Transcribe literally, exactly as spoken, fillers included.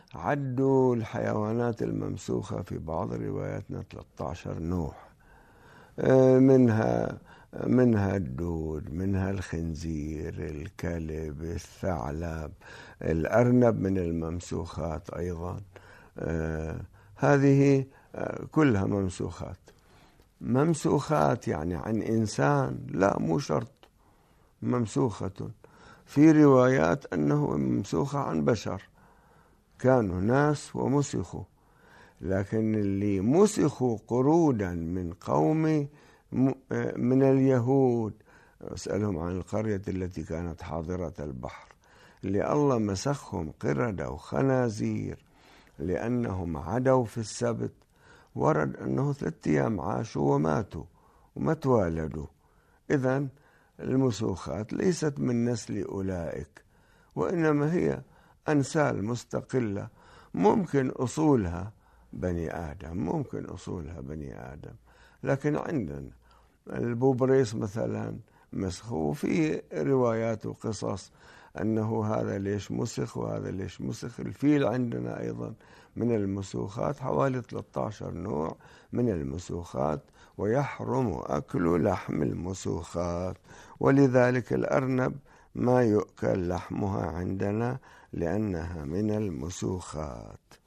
عدوا الحيوانات الممسوخة في بعض رواياتنا ثلاثة عشر نوع، منها منها الدود، منها الخنزير، الكلب، الثعلب، الأرنب من الممسوخات أيضا. آه هذه آه كلها ممسوخات. ممسوخات يعني عن إنسان؟ لا، مو شرط. ممسوخة في روايات أنه ممسوخة عن بشر، كانوا ناس ومسخوا، لكن اللي مسخوا قرودا من قوم من اليهود، أسألهم عن القرية التي كانت حاضرة البحر، اللي الله مسخهم قردة وخنازير لأنهم عدوا في السبت. ورد أنه ثلاثة أيام عاشوا وماتوا وما توالدوا. إذن المسوخات ليست من نسل أولئك، وإنما هي أنسال مستقلة، ممكن أصولها بني آدم، ممكن أصولها بني آدم، لكن عندنا البوبريس مثلا مسخ، وفي روايات وقصص أنه هذا ليش مسخ وهذا ليش مسخ. الفيل عندنا أيضا من المسوخات، حوالي ثلاثة عشر نوع من المسوخات، ويحرم أكل لحم المسوخات. ولذلك الأرنب ما يؤكل لحمها عندنا لأنها من المسوخات.